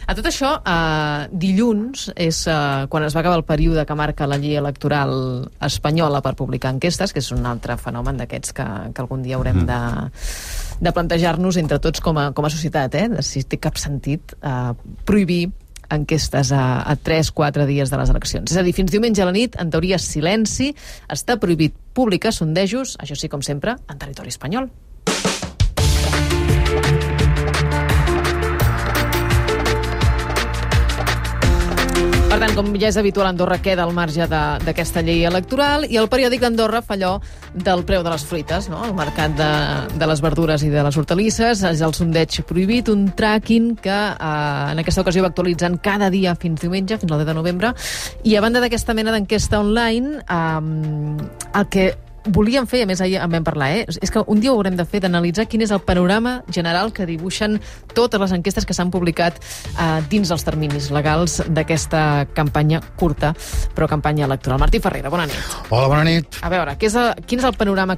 A tot això, dilluns és quan es va acabar el període que marca la llei electoral espanyola per publicar enquestes, que és un altre fenomen d'aquests que algun dia haurem de plantejar-nos entre tots com a societat, de si té cap sentit prohibir enquestes a 3-4 dies de les eleccions. És a dir, fins diumenge a la nit, en teoria, silenci, està prohibit publicar sondejos, això sí, com sempre, en territori espanyol. Per tant, com ja és habitual, Andorra queda al marge d'aquesta llei electoral i el periòdic d'Andorra fa allò del preu de les fruites, no? El mercat de les verdures i de les hortalisses és el sondeig prohibit, un tracking que en aquesta ocasió va actualitzant cada dia fins diumenge, fins al 10 de novembre, i a banda d'aquesta mena d'enquesta online, el que volíem fer, a més ahir en vam parlar, és que un dia ho haurem de fer, d'analitzar quin és el panorama general que dibuixen totes les enquestes que s'han publicat dins els terminis legals d'aquesta campanya curta, però campanya electoral. Martí Ferrera, bona nit. Hola, bona nit. A veure, quin és el panorama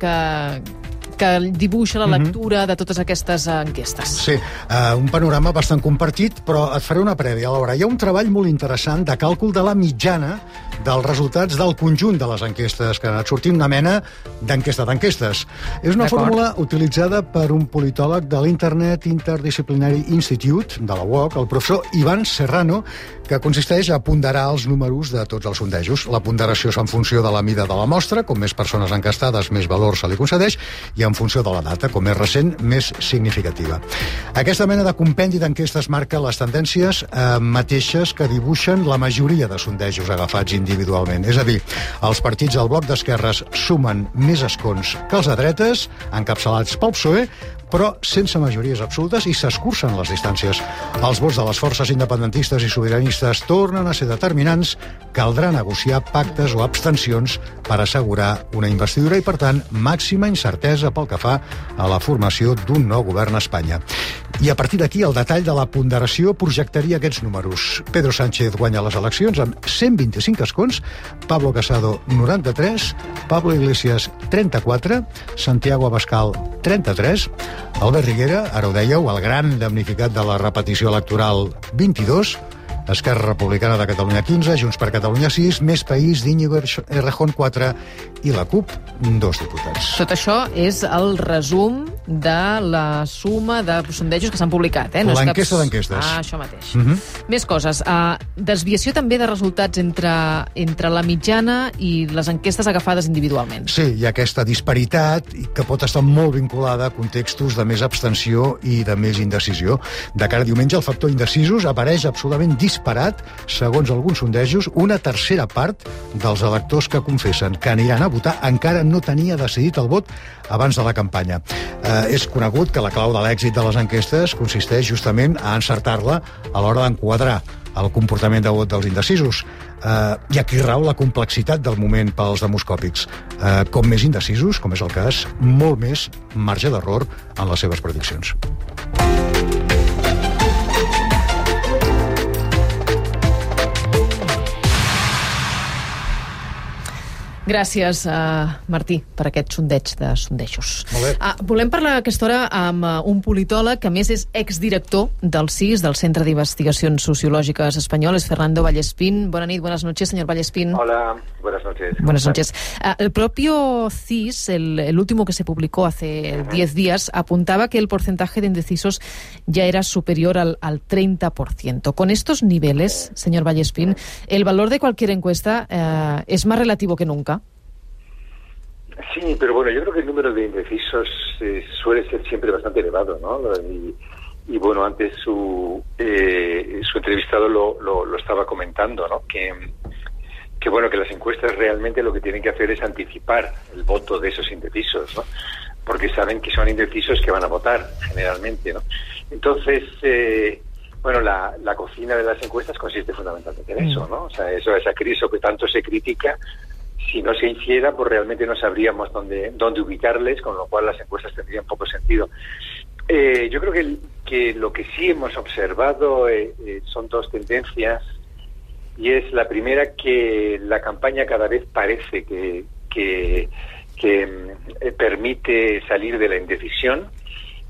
que dibuixa la lectura de totes aquestes enquestes? Sí, un panorama bastant compartit, però et faré una prèvia. Alhora, hi ha un treball molt interessant de càlcul de la mitjana dels resultats del conjunt de les enquestes que han anat sortint, una mena d'enquesta d'enquestes. És una fórmula utilitzada per un politòleg de l'Internet Interdisciplinary Institute, de la UOC, el professor Ivan Serrano, que consisteix a ponderar els números de tots els sondejos. La ponderació és en funció de la mida de la mostra, com més persones encastades, més valor se li concedeix, i en funció de la data, com més recent, més significativa. Aquesta mena de compendi d'enquestes marca les tendències mateixes que dibuixen la majoria de sondejos agafats individualment. És a dir, els partits del bloc d'esquerres sumen més escons que els de dretes, encapçalats pel PSOE, però sense majories absolutes i s'escurcen les distàncies. Els vots de les forces independentistes i sobiranistes tornen a ser determinants. Caldrà negociar pactes o abstencions per assegurar una investidura i, per tant, màxima incertesa pel que fa a la formació d'un nou govern a Espanya. I a partir d'aquí, el detall de la ponderació projectaria aquests números. Pedro Sánchez guanya les eleccions amb 125 escons, Pablo Casado 93, Pablo Iglesias 34, Santiago Abascal 33, Albert Rivera, ara ho dèieu, el gran damnificat de la repetició electoral 22, Esquerra Republicana de Catalunya 15, Junts per Catalunya 6, Més País d'Íñigo Errejón 4 i la CUP 2 diputats. Tot això és el resum de la suma de sondejos que s'han publicat. No l'enquesta d'enquestes. Això mateix. Més coses. Desviació també de resultats entre la mitjana i les enquestes agafades individualment. Sí, hi ha aquesta disparitat que pot estar molt vinculada a contextos de més abstenció i de més indecisió. De cara a diumenge, el factor indecisos apareix absolutament disparat, segons alguns sondejos. Una tercera part dels electors que confessen que aniran a votar encara no tenia decidit el vot abans de la campanya. És conegut que la clau de l'èxit de les enquestes consisteix justament a encertar-la a l'hora d'enquadrar el comportament de vot dels indecisos. I aquí rau la complexitat del moment pels demoscòpics. Com més indecisos, com és el cas, molt més marge d'error en les seves prediccions. Gràcies, Martí, per aquest sondeig de sondejos. Molt bé. Volem parlar a aquesta hora amb un politòleg que a més és exdirector del CIS, del Centre de Investigacions Sociológicas Español, es Fernando Vallespín. Buenas noches, señor Vallespín. Hola, buenas noches. Buenas noches. El propio CIS, el último que se publicó hace 10 días, apuntaba que el porcentaje de indecisos ya era superior al 30%. Con estos niveles, señor Vallespín, el valor de cualquier encuesta es más relativo que nunca. Sí, pero bueno, yo creo que el número de indecisos suele ser siempre bastante elevado, ¿no? Y bueno, antes su entrevistado lo estaba comentando, ¿no? Que bueno, que las encuestas realmente lo que tienen que hacer es anticipar el voto de esos indecisos, ¿no? Porque saben que son indecisos que van a votar, generalmente, ¿no? Entonces, bueno, la cocina de las encuestas consiste fundamentalmente en eso, ¿no? O sea, esa crisis que tanto se critica, si no se hiciera, pues realmente no sabríamos dónde ubicarles, con lo cual las encuestas tendrían poco sentido. Yo creo que lo que sí hemos observado son dos tendencias, y es la primera, que la campaña cada vez parece que permite salir de la indecisión,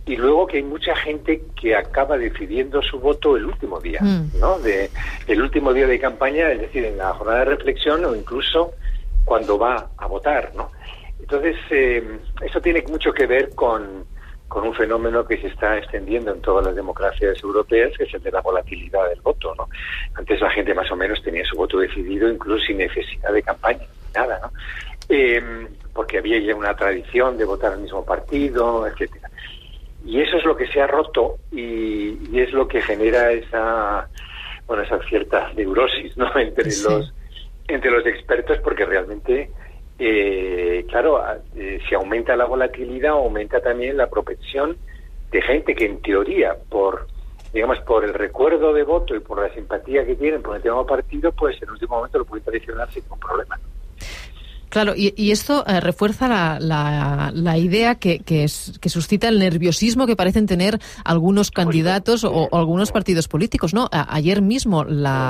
y luego que hay mucha gente que acaba decidiendo su voto el último día, ¿no? El último día de campaña, es decir, en la jornada de reflexión o incluso cuando va a votar, ¿no? Entonces, eso tiene mucho que ver con un fenómeno que se está extendiendo en todas las democracias europeas, que es el de la volatilidad del voto, ¿no? Antes la gente más o menos tenía su voto decidido, incluso sin necesidad de campaña, nada, ¿no? Porque había ya una tradición de votar al mismo partido, etcétera. Y eso es lo que se ha roto y es lo que genera esa cierta neurosis, ¿no? Entre los expertos, porque realmente si aumenta la volatilidad, aumenta también la propensión de gente que en teoría, por el recuerdo de voto y por la simpatía que tienen por el tema partido, pues en el último momento lo pueden traicionar sin ningún problema. Claro, y esto refuerza la idea que suscita el nerviosismo que parecen tener algunos candidatos o algunos partidos políticos, ¿no? Ayer mismo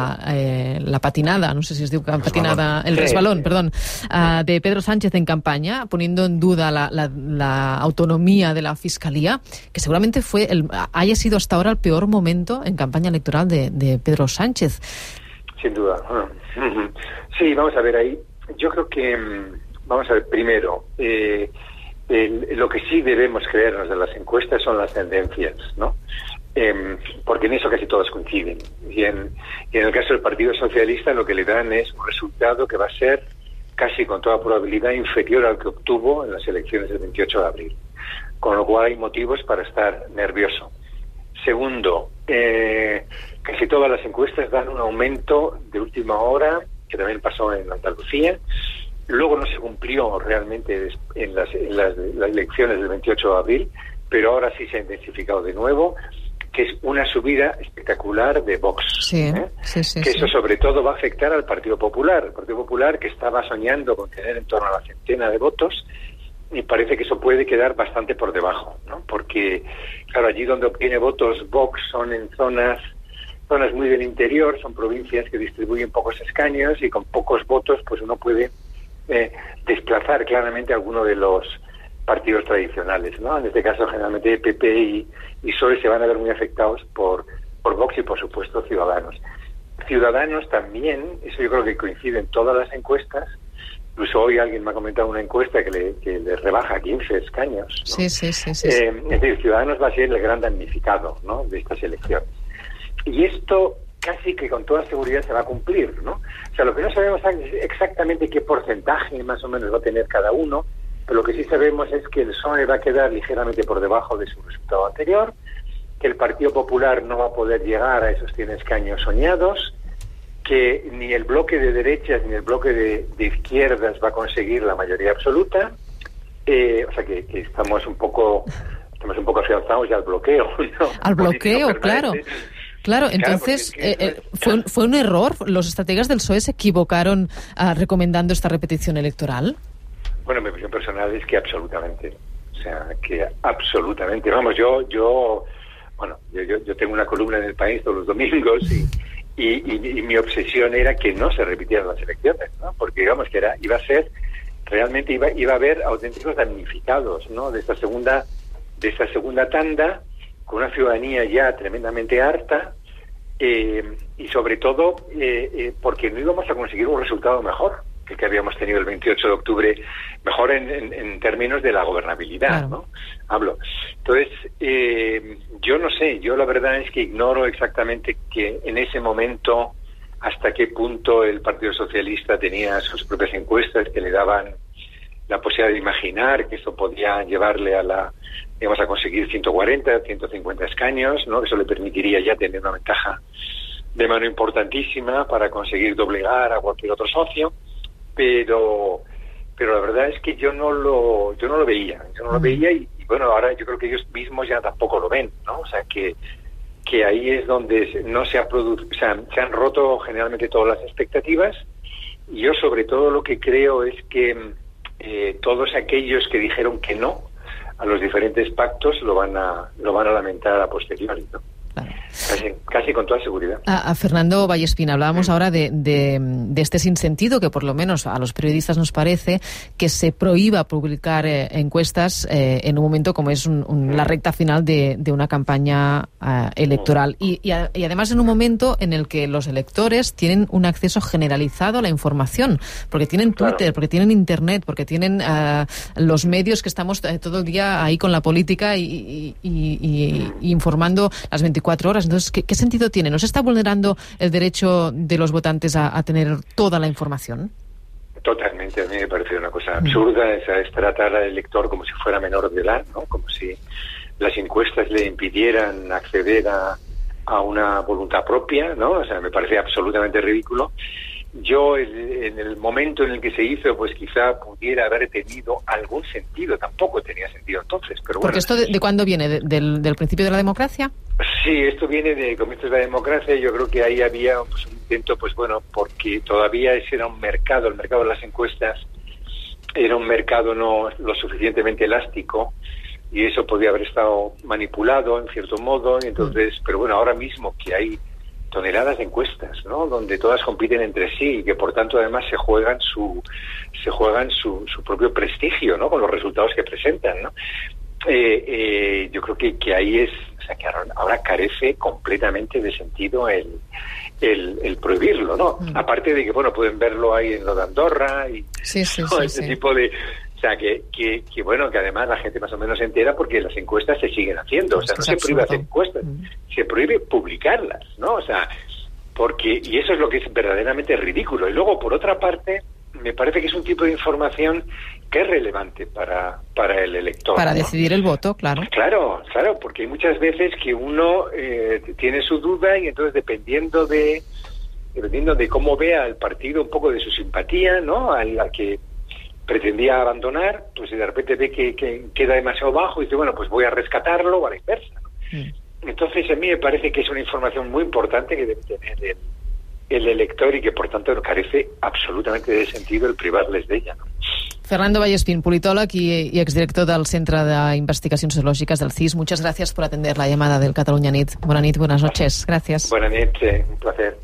la patinada, no sé si es diu patinada, el resbalón, perdón, de Pedro Sánchez en campaña, poniendo en duda la autonomía de la Fiscalía, que seguramente haya sido hasta ahora el peor momento en campaña electoral de Pedro Sánchez. Sin duda. Sí, vamos a ver ahí. Yo creo que, primero, lo que sí debemos creernos de las encuestas son las tendencias, ¿no? Porque en eso casi todas coinciden. Y en el caso del Partido Socialista lo que le dan es un resultado que va a ser casi con toda probabilidad inferior al que obtuvo en las elecciones del 28 de abril. Con lo cual hay motivos para estar nervioso. Segundo, casi todas las encuestas dan un aumento de última hora, que también pasó en Andalucía. Luego no se cumplió realmente en las elecciones del 28 de abril, pero ahora sí se ha intensificado de nuevo, que es una subida espectacular de Vox. Sí. Eso sobre todo va a afectar al Partido Popular. El Partido Popular, que estaba soñando con tener en torno a la centena de votos, y parece que eso puede quedar bastante por debajo, ¿no? Porque, claro, allí donde obtiene votos Vox son en zonas muy del interior, son provincias que distribuyen pocos escaños y con pocos votos pues uno puede desplazar claramente a alguno de los partidos tradicionales, ¿no? En este caso generalmente PP y PSOE se van a ver muy afectados por Vox y por supuesto Ciudadanos. Ciudadanos también, eso yo creo que coincide en todas las encuestas. Incluso hoy alguien me ha comentado una encuesta que le rebaja 15 escaños, ¿no? Sí. Es decir, Ciudadanos va a ser el gran damnificado, ¿no?, de estas elecciones. Y esto casi que con toda seguridad se va a cumplir, ¿no? O sea, lo que no sabemos es exactamente qué porcentaje más o menos va a tener cada uno, pero lo que sí sabemos es que el PSOE va a quedar ligeramente por debajo de su resultado anterior, que el Partido Popular no va a poder llegar a esos 100 escaños soñados, que ni el bloque de derechas ni el bloque de izquierdas va a conseguir la mayoría absoluta, o sea que estamos un poco afianzados ya al bloqueo, ¿no? Al bloqueo, claro. Claro, entonces, ¿fue un error? ¿Los estrategas del PSOE se equivocaron recomendando esta repetición electoral? Bueno, mi opinión personal es que absolutamente. O sea, que absolutamente. Vamos, yo tengo una columna en El País todos los domingos y mi obsesión era que no se repitieran las elecciones, ¿no? Porque, digamos, que iba a haber auténticos damnificados, ¿no?, de esta segunda tanda, con una ciudadanía ya tremendamente harta, y sobre todo porque no íbamos a conseguir un resultado mejor que el que habíamos tenido el 28 de octubre, mejor en términos de la gobernabilidad, claro, ¿no? Hablo. Entonces, yo no sé, yo la verdad es que ignoro exactamente que en ese momento hasta qué punto el Partido Socialista tenía sus propias encuestas que le daban la posibilidad de imaginar que esto podía llevarle a conseguir 140, 150 escaños, ¿no? Eso le permitiría ya tener una ventaja de mano importantísima para conseguir doblegar a cualquier otro socio, pero la verdad es que yo no lo veía y bueno, ahora yo creo que ellos mismos ya tampoco lo ven, ¿no? O sea que ahí es donde no se ha producido, o sea, se han roto generalmente todas las expectativas, y yo sobre todo lo que creo es que todos aquellos que dijeron que no a los diferentes pactos lo van a lamentar a posteriori, ¿no? Claro. Esa casi con toda seguridad. A Fernando Vallespín, hablábamos ahora de este sinsentido que por lo menos a los periodistas nos parece que se prohíba publicar encuestas en un momento como es la recta final de una campaña electoral y además en un momento en el que los electores tienen un acceso generalizado a la información, porque tienen Twitter, porque tienen Internet, porque tienen los medios que estamos todo el día ahí con la política y informando las 24 horas. Entonces, ¿qué sentido tiene? ¿No se está vulnerando el derecho de los votantes a tener toda la información? Totalmente, a mí me parece una cosa absurda, es tratar al elector como si fuera menor de edad, ¿no? Como si las encuestas le impidieran acceder a una voluntad propia, ¿no? O sea, me parece absolutamente ridículo. Yo, en el momento en el que se hizo, pues quizá pudiera haber tenido algún sentido. Tampoco tenía sentido entonces, pero bueno. ¿Porque esto de cuándo viene? ¿Del principio de la democracia? Sí, esto viene de comienzos de la democracia. Yo creo que ahí había un intento, pues bueno, porque todavía ese era un mercado, el mercado de las encuestas era un mercado no lo suficientemente elástico y eso podía haber estado manipulado en cierto modo. Y entonces, pero bueno, ahora mismo que hay toneladas de encuestas, ¿no? Donde todas compiten entre sí y que por tanto además se juegan su propio prestigio, ¿no? Con los resultados que presentan, ¿no? Yo creo que ahí es, o sea, que ahora carece completamente de sentido el prohibirlo, ¿no? Aparte de que, bueno, pueden verlo ahí en lo de Andorra y ese tipo de... O sea, que bueno, que además la gente más o menos se entera porque las encuestas se siguen haciendo. O sea, no se prohíbe hacer encuestas, se prohíbe publicarlas, ¿no? O sea, y eso es lo que es verdaderamente ridículo. Y luego, por otra parte, me parece que es un tipo de información que es relevante para el elector. Para ¿no? decidir el voto, claro. Claro, porque hay muchas veces que uno tiene su duda y entonces dependiendo de cómo vea al partido, un poco de su simpatía, ¿no? A la que pretendía abandonar, pues de repente ve que queda demasiado bajo y dice, bueno, pues voy a rescatarlo o a la inversa, ¿no? Entonces a mí me parece que es una información muy importante que debe tener el elector y que por tanto no carece absolutamente de sentido el privarles de ella, ¿no? Fernando Vallespín, politòleg y exdirector del Centre d'Investigacions Sociològiques del CIS. Muchas gracias por atender la llamada del Catalunya Nit. Buenas noches. Gracias. Buenas noches, un placer.